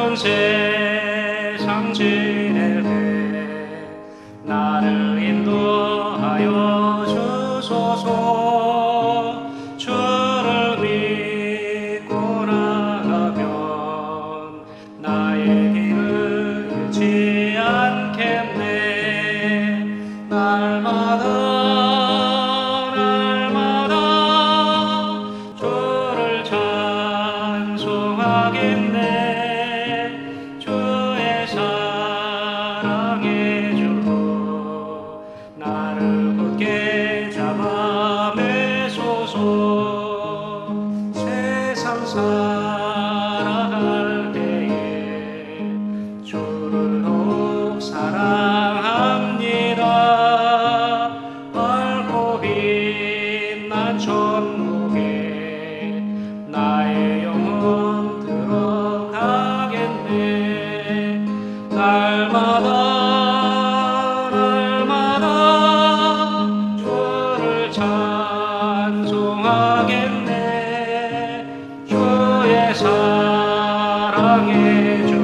어두운 세상 지낼 때 나를 인도하여 주소서. 주를 믿고 나가면 나의 길을 잃지 않겠네. 날마다 주를 찬송하겠네. 주의 사랑의 줄로 나를 굳게 잡아 매소서. 세상 살아갈 때에 주를 더욱 사랑합니다. 밝고 빛난 천국에 나의 영혼 들어가겠네. 날마다 주를 찬송하겠네. 주의 사랑의 주